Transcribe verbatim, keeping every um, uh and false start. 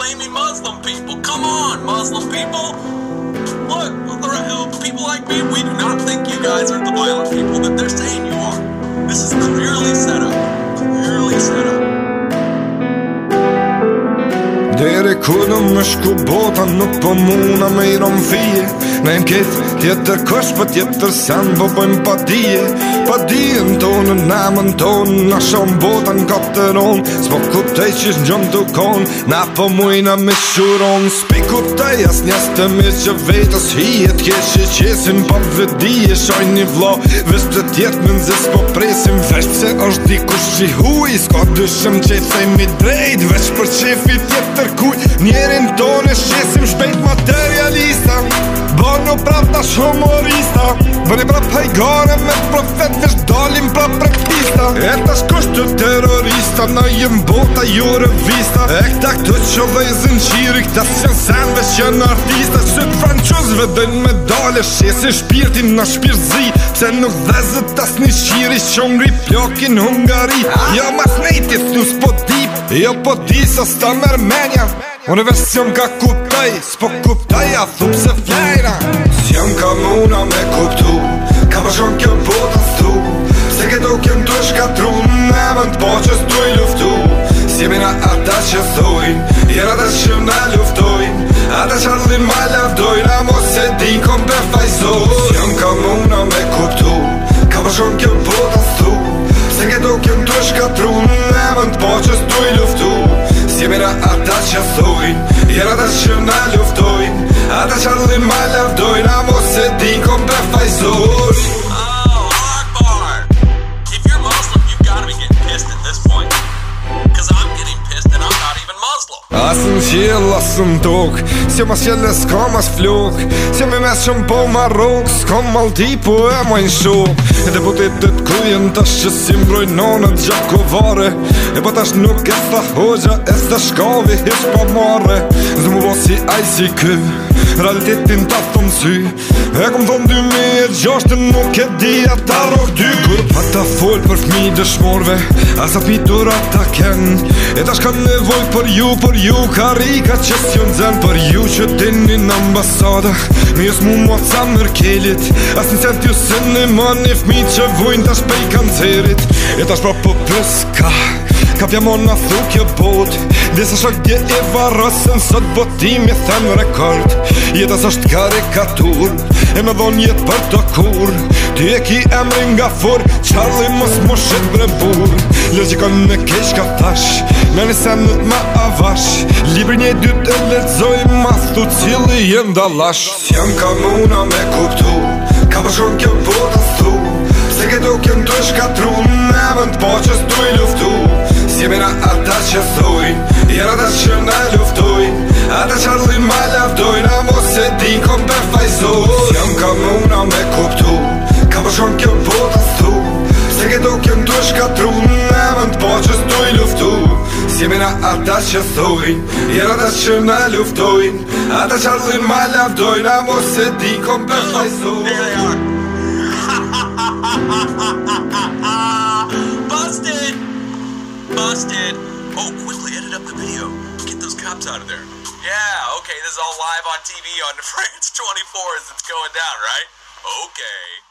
blaming Muslim people. Come on, Muslim people. Look, the people like me, we do not think you guys are the violent people that they're saying you are. This is clearly set up. Clearly set up. Dere kudëm më shku bota nuk po muna me i rom fije. Ne m'ketë tjetër kush për tjetër sen po bëjmë pa dije. Pa dijen tonë, namën tonë, na shom bota n'kapteron. S'po kuptej qish n'gjëm t'u kon, na po mujna me shuron. S'pi kuptej as njes të mirë që vetës hijet Keshi qesin pa vëdije, shoj një vlo vesh të tjetë më nëzis po presim. Vesh pse është dikush që huj, s'ka dyshëm që i thejmi drejt. Vesh për qefi tjetër kuj, njerin tonë e shesim shpejt materialista. Bono prap tash humorista, bëni prap hajgare me profet, vesh dalim prap prap pista. E tash kush të terrorista, na jem bota ju revista. E këta këtë që dhezin qiri, këta s'jan sen vesh janë artista. Qëtë franquzve dojnë me dale, shesin shpirtin na shpirzi. Pse nuk dhezët as një qiri, që ngri plokin Hungari. Jo mas nejti thu s'po dip, jo po di sa sta Mermenja. Unë version ka kuptaj, s'po kuptaj a thup se flejna. S'jam ka muna me kuptu, ka përshon kjo bota s'tu. Se këto kem t'u shkatru, ne mën t'po që s'tu i luftu. S'jemi na ata që thojnë, jera ata që na luftojnë. Ata që ardhin ma lavdojnë, a mos e din kom për fajzojnë. S'jam ka muna me kuptu, ka përshon kjo bota s'tu. Se këto kem t'u shkatru, ne mën t'po që s'tu i luftu. S'jemi na ata që thojnë, jera ata që na luftojnë. Ata që ardhin ma lavdojnë, a mos e din kom për fajzojnë. Oh, Akbar! If you're Muslim, you've gotta be getting pissed at this point. Cause I'm getting pissed and I'm not even Muslim. Asën qjell, asën tok, s'jo mas qjelle s'ka mas flok. S'jo me mes shumë po marrok, s'ka malti po e majnë shok. E deputetet kujen tash që si mbrojnë nonët gjakovare. E po tash nuk e tha hoxha, e s'ta shkavi hiq pa marre. Zë mu bo si aj si kë, realitetin ta thom sy. E kom thon dy me e gjashtën, nuk e di ata rok dy. Kur pa ta fol për fmi dëshmorve, asat mitura ta ken. E tash ka nevoj për ju, për ju karika që s'jon zen. Për ju që dini në ambasada, me jës mu mua ca Merkelit. As një cent ju se në më një fmi që vujnë tash pej kancerit. E tash pra po pëska, ka pjamona thukje bot. Disa shok dje e varësën, sot botim e them rekord. Jetas është karikatur, e me dhon jet për të kur. Ty e ki emrin nga for, Charlie mos mo shet bre bur. Logikon në kesh ka tash, me një senet ma avash. Libri një dyt e lezoj, mas thu cili jem dalash. S'jam ka muna me kuptu, ka përshon kjo bota s'tu. Se këto kem t'u shkatru, ne mën t'po që s'tu i luftu. S'jemi na ata që thojnë, jera ata që na luftojnë. Ata që ardhin ma lavdojnë, a mos e din kom për fajzojnë. S'jam ka muna me kuptu, ka përshon kjo bota s'tu. Se këto kem t'u shkatru, ne mën t'po që s'tu i luftu. S'jemi na ata që thojnë, jera ata që na luftojnë. Ata që ardhin ma lavdojnë, a mos e din kom për fajzojnë. Busted! Busted! Oh, quickly edit up the video. Get those cops out of there. Yeah, okay, this is all live on T V on France twenty-four as it's going down, right? Okay.